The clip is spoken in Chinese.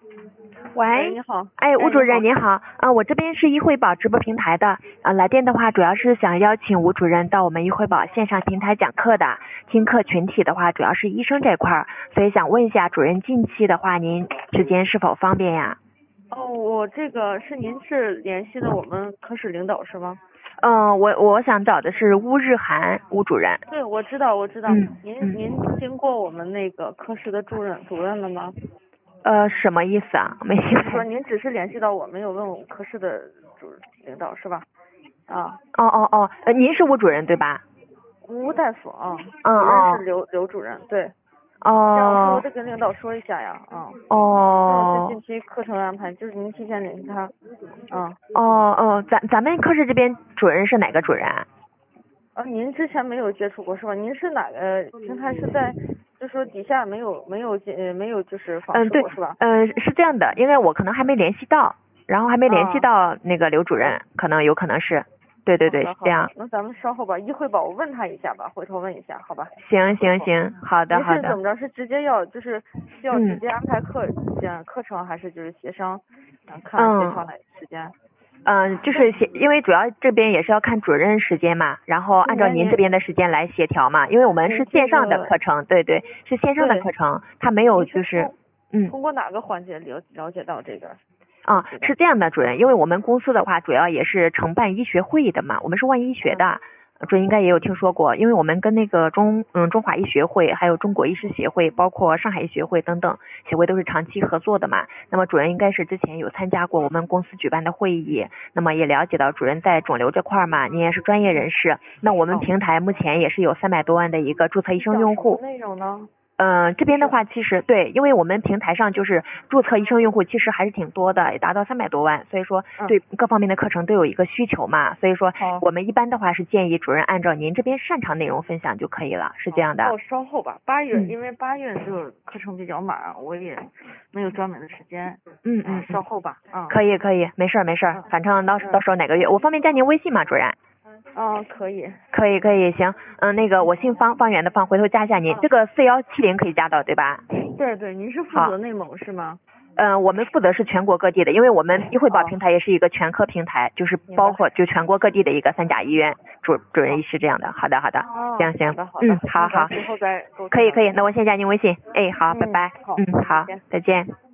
喂， 你好。 哎，吴主你好。 任您好，我这边是医惠宝直播平台的，来电的话主要是想邀请吴主任到我们医惠宝线上平台讲课的，听课群体的话主要是医生这块儿，所以想问一下主任近期的话您时间是否方便呀？ 我这个您是联系的我们科室领导是吗？ 我想找的是乌日涵吴主任。 对，我知道。您经过我们那个科室的主任了吗？ 什么意思啊？没听就是说您只是联系到我，没有问我们科室的领导是吧？啊。 您是吴主任对吧？ 吴大夫啊。 主任是刘主任，对。这样我得跟领导说一下呀。是近期课程安排，就是您提前联系他。 咱们科室这边主任是哪个主任啊？ 您之前没有接触过是吧？您是哪个平台？是在就说底下没有就是访视过是吧？ 是这样的，因为我可能还没联系到，然后还没联系到那个刘主任，有可能是，对，是这样。 那咱们稍后吧，一会吧，我问他一下吧，回头问一下，好吧？ 行，好的。 您是怎么着？是直接需要直接安排课程，还是就是协商看协调哪时间？ 就是因为主要这边也是要看主任时间嘛，然后按照您这边的时间来协调嘛，因为我们是线上的课程，对，是线上的课程，它没有就是通过哪个环节了解到这个？ 是这样的，主任，因为我们公司的话主要也是承办医学会的嘛，我们是万医学的。主任应该也有听说过，因为我们跟那个中华医学会还有中国医师协会包括上海医学会等等协会都是长期合作的嘛，那么主任应该是之前有参加过我们公司举办的会议，那么也了解到主任在肿瘤这块嘛，您也是专业人士，那我们平台目前也是有300多万的一个注册医生用户。 内容呢？ 这边的话其实对，因为我们平台上就是注册医生用户其实还是挺多的，也达到300多万，所以说对各方面的课程都有一个需求嘛，所以说我们一般的话是建议主任按照您这边擅长内容分享就可以了，是这样的。 稍后吧，8月，因为8月这个课程比较满，我也没有专门的时间。稍后吧。 可以，没事儿，反正到时候哪个月，我方便加您微信吗，主任？ 可以， 行，那个我姓方圆的方，回头加一下您，这个4170可以加到对吧？ 对，您是负责内蒙是吗？ 我们负责是全国各地的，因为我们医惠宝平台也是一个全科平台，就是包括就全国各地的一个3甲医院主任医师这样的。好的。行，好， 之后再可以，那我先加您微信。好，拜拜。好，再见。